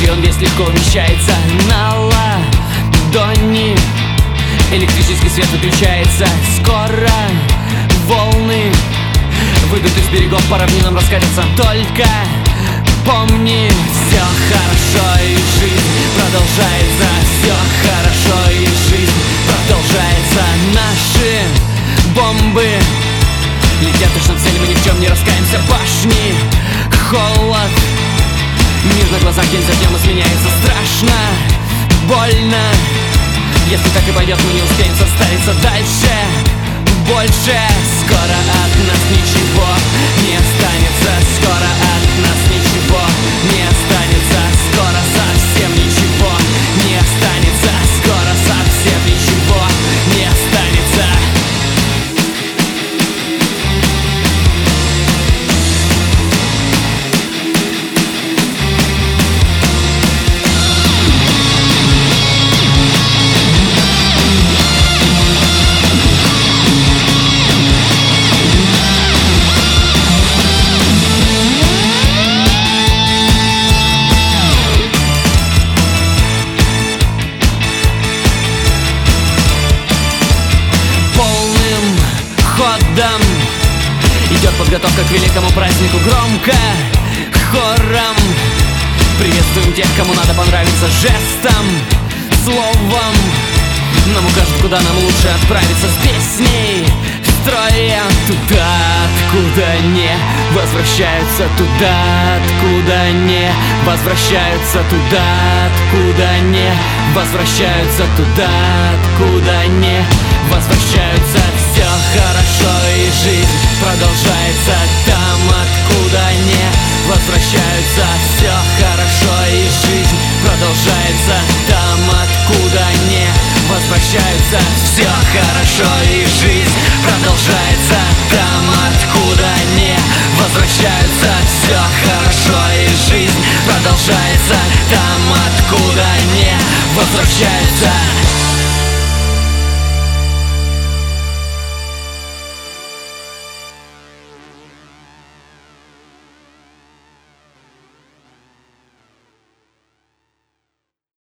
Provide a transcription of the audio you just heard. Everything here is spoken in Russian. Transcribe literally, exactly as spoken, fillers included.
и он весь легко умещается на ладони. Электрический свет выключается. Скоро волны выйдут из берегов, по равнинам раскатятся. Только помни, все хорошо и жизнь продолжается. Все хорошо и жизнь продолжается. Наши бомбы летят точно в цель, мы ни в чем не раскаемся. Башни, холод, мир на глазах день за днем изменяется. Страшно, больно. Если так и пойдет, мы не успеем состариться дальше. Больше скоро от нас ничего не останется. Скоро от нас ничего не останется. Скоро совсем ничего не останется. Скоро совсем ничего не останется. Идет подготовка к великому празднику. Громко, хором приветствуем тех, кому надо понравиться. Жестом, словом нам укажут, куда нам лучше отправиться. С песней строем туда, откуда не возвращаются. Туда, откуда не возвращаются. Туда, откуда не возвращаются. Туда, откуда не возвращаются. Все хорошо и жизнь продолжается. Там, откуда не возвращаются. Все хорошо и жизнь продолжается. Там, откуда не возвращаются. Все хорошо и жизнь продолжается. Там, откуда не возвращаются. Все хорошо и жизнь продолжается. Там, откуда не возвращаются.